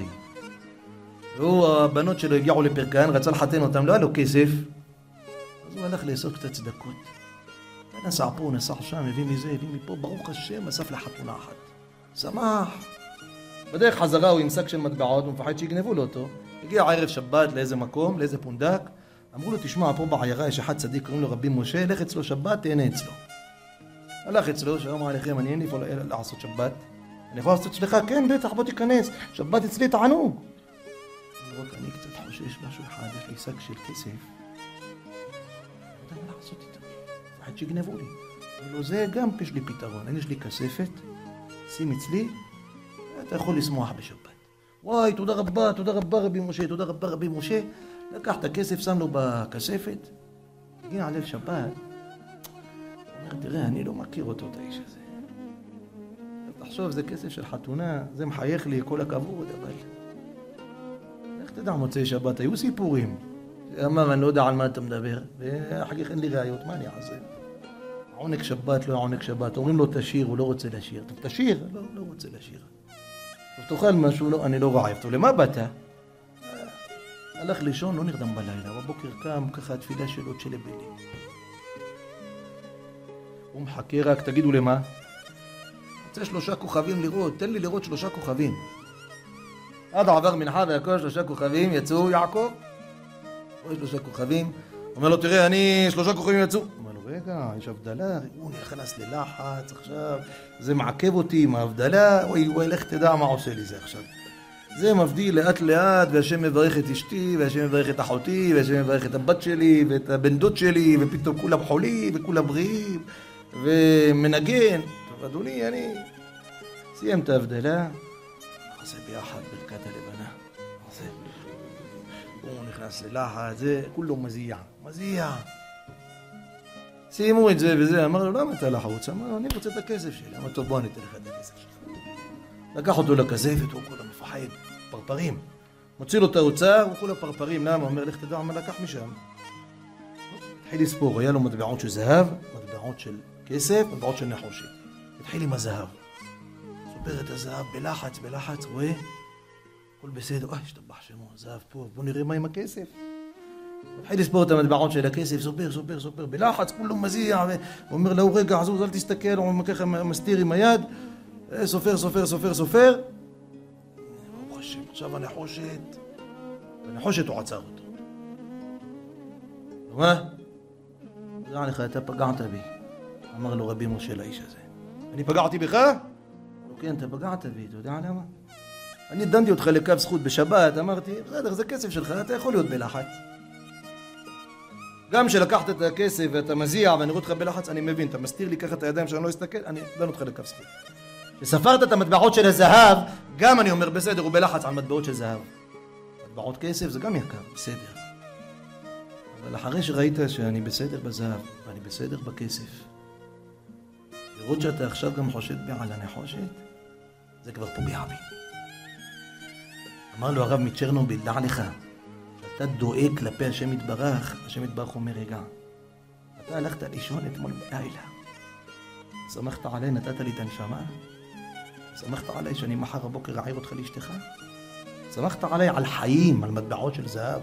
S2: והוא, הבנות שלו הגיעו לפרקן, רצה לחתן אותם, לא היה לו כסף. אז הוא הלך לאסוף קצת צדקות. נסע פה, נסע שם, הביא מזה, הביא מפה, ברוך השם, אסף לחתונה אחת. שמח. בדרך חזרה הוא עם שק של מטבעות, הוא מפחד שיגנבו לו אותו. הגיע ערב שבת לאיזה מקום, לאיזה פונדק. אמרו לו, תשמע, פה בעיירה יש אחד צדיק, קוראים לו רבי משה, לך אצלו שבת, תהנה אצלו. הלך אצלו, שלום עליכם, אני אין לי פה לעשות שבת. אני יכול לעשות שלך? כן, בטח, בוא תיכנס. שבת אצלי תענוג. רק אני קצת חושש משהו אחד, יש לי שק של כסף. לא יודע מה לעשות איתו. מפחד שיגנבו לי. אמרו לו, זה גם יש לי פתרון. אני יש לי כספת, שים אצלי, אתה יכול לשמוח בשבת. וואי, תודה רבה, תודה רבה רבי משה, תודה רבה רבי משה. לקח את הכסף, שם לו בכספת, הגיע ליל שבת. הוא אומר, תראה, אני לא מכיר אותו, את האיש הזה. תחשוב, זה כסף של חתונה, זה מחייך לי, כל הכבוד, אבל... איך תדע מוצאי שבת? היו סיפורים. אמר, אני לא יודע על מה אתה מדבר, ואחר כך אין לי ראיות, מה אני אעשה? עונג שבת, לא עונג שבת. אומרים לו, תשיר, הוא לא רוצה לשיר. טוב, תשיר, לא, לא רוצה לשיר. טוב, תאכל משהו, לא, אני לא רעב. טוב, למה באת? הלך לישון, לא נרדם בלילה. בבוקר קם, ככה התפילה שלו של לבלי. הוא מחכה רק, תגידו למה? רוצה שלושה כוכבים לראות, תן לי לראות שלושה כוכבים. עד עבר מנחה והכל שלושה כוכבים, יצאו יעקב. רואה שלושה כוכבים, אומר לו תראה אני שלושה כוכבים יצאו. אומר לו רגע יש הבדלה, הוא נכנס ללחץ עכשיו, זה מעכב אותי עם ההבדלה, אוי אוי לך תדע מה עושה לי זה עכשיו. זה מבדיל לאט לאט, והשם מברך את אשתי, והשם מברך את אחותי, והשם מברך את הבת שלי, ואת הבן דוד שלי, ופתאום כולם חולים, וכולם בריאים, ומנגן. טוב, אדוני, אני סיים את ההבדלה. עושה ביחד ברכת הלבנה. עושה. הוא נכנס ללחץ, זה כולו מזיע. מזיע. סיימו את זה וזה, אמר לו, למה אתה לחוץ? אמר לו, אני רוצה את הכסף שלי. אמר, טוב, בוא אני אתן לך את הכסף שלך. לקח אותו לכזבת, הוא כולה מפחד, פרפרים. מוציא לו את האוצר, הוא כולה פרפרים. למה? הוא אומר, לך תדע מה לקח משם. התחיל לספור, היה לו מטבעות של זהב, מטבעות של כסף, מטבעות של נחושת. התחיל עם הזהב. סופר את הזהב בלחץ, בלחץ, רואה? הכל בסדר, אוי, השתבח שמו, הזהב פה, בוא נראה מה עם הכסף. התחיל לספור את המטבעות של הכסף, סופר, סופר, סופר, בלחץ, כולו מזיע, הוא אומר לו, רגע, עזוז, אל תסתכל, הוא ככה מסתיר עם היד. סופר, סופר, סופר, סופר. ברוך השם, עכשיו הנחושת. הנחושת הוא עצר אותו. מה? דע לך, אתה פגעת בי. אמר לו רבי משה לאיש הזה. אני פגעתי בך? כן, אתה פגעת בי, אתה יודע למה? אני דנתי אותך לקו זכות בשבת, אמרתי, בסדר, זה כסף שלך, אתה יכול להיות בלחץ. גם שלקחת את הכסף ואתה מזיע ואני רואה אותך בלחץ, אני מבין, אתה מסתיר לי ככה את הידיים שאני לא אסתכל, אני דן אותך לקו זכות. כשספרת את המטבעות של הזהב, גם אני אומר בסדר, הוא בלחץ על מטבעות של זהב. מטבעות כסף זה גם יקר, בסדר. אבל אחרי שראית שאני בסדר בזהב, ואני בסדר בכסף, לראות שאתה עכשיו גם חושד בי על הנחושת, זה כבר פוגע בי. אמר לו הרב מצ'רנוביל, דע לך, שאתה דואג כלפי השם יתברך, השם יתברך אומר רגע, אתה הלכת לישון אתמול בלילה, שמחת עליי, נתת לי את הנשמה, שמחת עליי שאני מחר הבוקר אעיר אותך לאשתך, שמחת עליי על חיים, על מטבעות של זהב,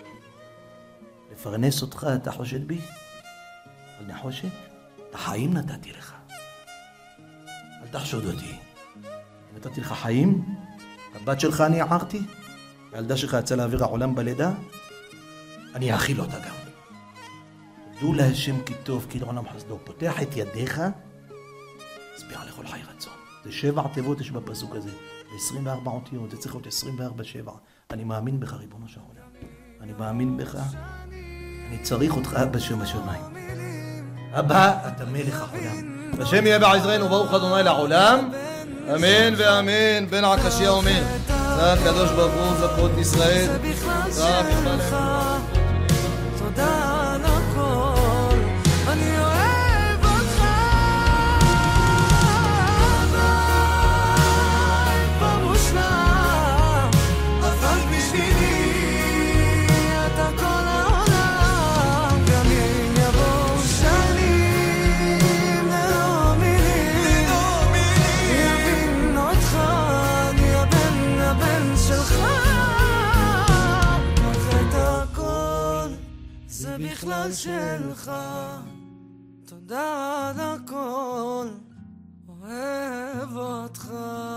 S2: לפרנס אותך, אתה חושד בי? על נחושת? את החיים נתתי לך. אל תחשוד אותי. נתתי לך חיים, הבת שלך אני הערתי, הילדה שלך יצא לאוויר העולם בלידה, אני אאכיל אותה גם. דו להשם כי טוב, כי לעולם חסדו. פותח את ידיך, הסביע לכל חי רצון. זה שבע תיבות יש בפסוק הזה. עשרים וארבע אותיות, זה צריך להיות עשרים וארבע שבע. אני מאמין בך, ריבונו של עולם. אני מאמין בך. אני צריך אותך, אבא שם השמיים. אבא, אתה מלך העולם. השם יהיה בעזרנו, ברוך אדוני לעולם. אמן ואמן. בן עקשיא אומר, זה הקדוש ברוך הוא זכות ישראל. זה בכלל לך.
S1: תודה על הכל. אני אוהב אותך. אבא במושלם. אבל בשבילי אתה כל העולם. גם אם יבואו שנים ללא מילים, יבין אותך. אני הבן הבן שלך. זה בכלל שלך. תודה על הכל. אוהב אותך.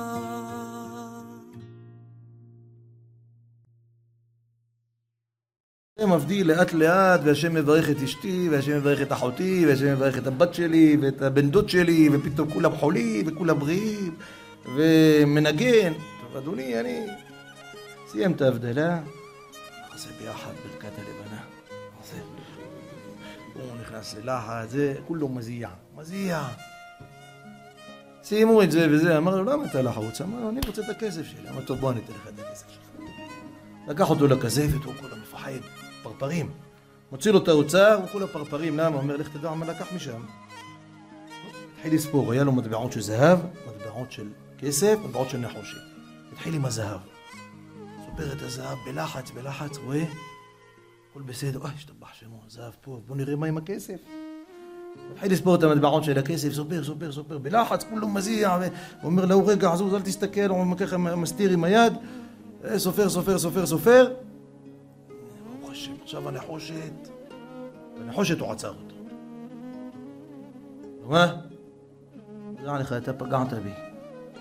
S2: זה מבדיל לאט לאט, והשם מברך את אשתי, והשם מברך את אחותי, והשם מברך את הבת שלי, ואת הבן דוד שלי, ופתאום כולם חולים, וכולם בריאים, ומנגן. טוב, אדוני, אני סיים את ההבדלה. עושה ביחד ברכת הלבנה. עושה. הוא נכנס ללחץ, זה כולו מזיע. מזיע. סיימו את זה וזה, אמר לו, למה אתה לחוץ? אמר לו, אני רוצה את הכסף שלי. אמר, טוב, בוא אני אתן לך את הכסף שלך. לקח אותו לכזבת, הוא כולה מפחד, פרפרים. מוציא לו את האוצר, הוא כולה פרפרים. למה? הוא אומר, לך תדע מה לקח משם. התחיל לספור, היה לו מטבעות של זהב, מטבעות של כסף, מטבעות של נחושת. התחיל עם הזהב. סופר את הזהב בלחץ, בלחץ, רואה? הכל בסדר, אוי, השתבח שמו, הזהב פה, בוא נראה מה עם הכסף. התחיל לספור את המטבעות של הכסף, סופר, סופר, סופר, בלחץ, כולו מזיע, הוא אומר לו, רגע, עזוז, אל תסתכל, הוא ככה מסתיר עם היד, סופר, סופר, סופר, סופר. ברוך השם, עכשיו הנחושת, הנחושת הוא עצר אותו. מה? דע לך, אתה פגעת בי.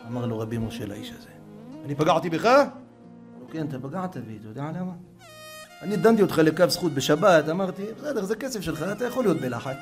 S2: אמר לו רבי משה לאיש הזה, אני פגעתי בך? לא, כן, אתה פגעת בי, אתה יודע למה? אני דנתי אותך לקו זכות בשבת, אמרתי, בסדר, זה כסף שלך, אתה יכול להיות בלחץ.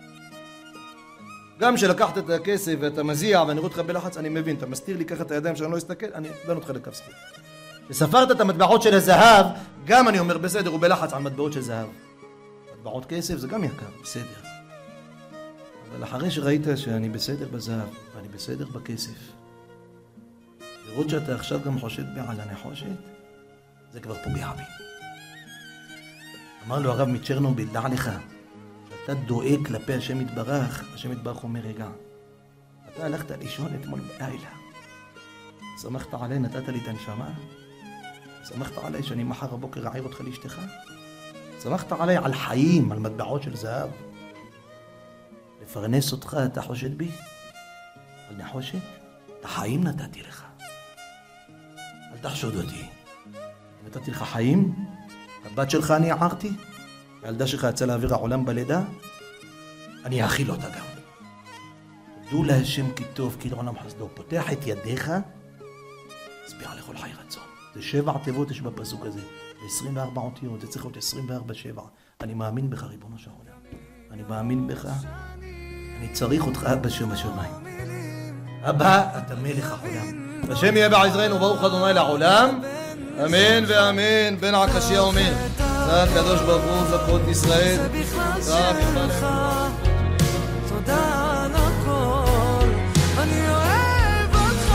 S2: גם שלקחת את הכסף ואתה מזיע ואני רואה אותך בלחץ, אני מבין, אתה מסתיר לי ככה את הידיים שאני לא אסתכל, אני דן אותך לקו זכות. כשספרת את המטבעות של הזהב, גם אני אומר בסדר, הוא בלחץ על מטבעות של זהב. מטבעות כסף זה גם יקר, בסדר. אבל אחרי שראית שאני בסדר בזהב ואני בסדר בכסף, לראות שאתה עכשיו גם חושד בי על הנחושת, זה כבר פוגע בי. אמר לו הרב מצ'רנוביל, דע לך, שאתה דואג כלפי השם יתברך, השם יתברך אומר רגע, אתה הלכת לישון אתמול בלילה, שמחת עליי, נתת לי את הנשמה, שמחת עליי שאני מחר הבוקר אעיר אותך לאשתך, שמחת עליי על חיים, על מטבעות של זהב, לפרנס אותך, אתה חושד בי? על נחושת? את החיים נתתי לך. אל תחשוד אותי. נתתי לך חיים? הבת שלך אני ערתי? הילדה שלך יצא לאוויר העולם בלידה? אני אאכיל אותה גם. דו להשם כי טוב, כי לעולם חסדו. פותח את ידיך, הסביע לכל חי רצון. זה שבע תיבות יש בפסוק הזה. עשרים וארבע אותיות, זה צריך להיות עשרים וארבע שבע. אני מאמין בך, ריבונו של עולם. אני מאמין בך. אני צריך אותך אבא שם השמיים. אבא, אתה מלך העולם. השם יהיה בעזרנו, ברוך אדוני לעולם. אמן ואמן. בן עקשיא אומר, זה הקדוש ברוך הוא זכות ישראל.
S1: זה בכלל שלך. תודה על הכל. אני אוהב אותך.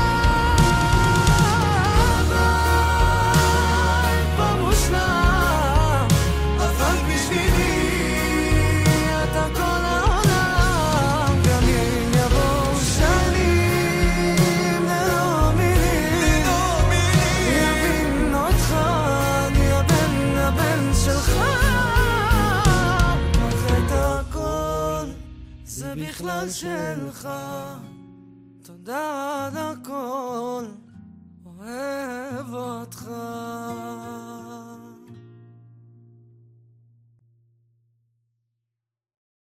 S1: אביי במושלם. אבל בשבילי אתה כל העולם. גם אם יבואו שנים ללא מילים, יבין אותך, אני הבן הבן שלך. את הכל זה בכלל שלך. תודה על הכל, אוהב אותך.